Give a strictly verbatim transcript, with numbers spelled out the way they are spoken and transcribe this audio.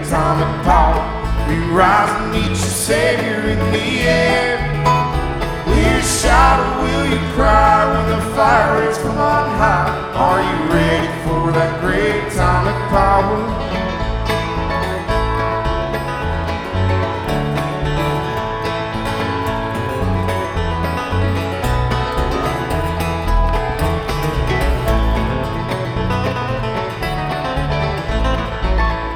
Tom and Paul. We rise and meet your Savior in the air. We're shot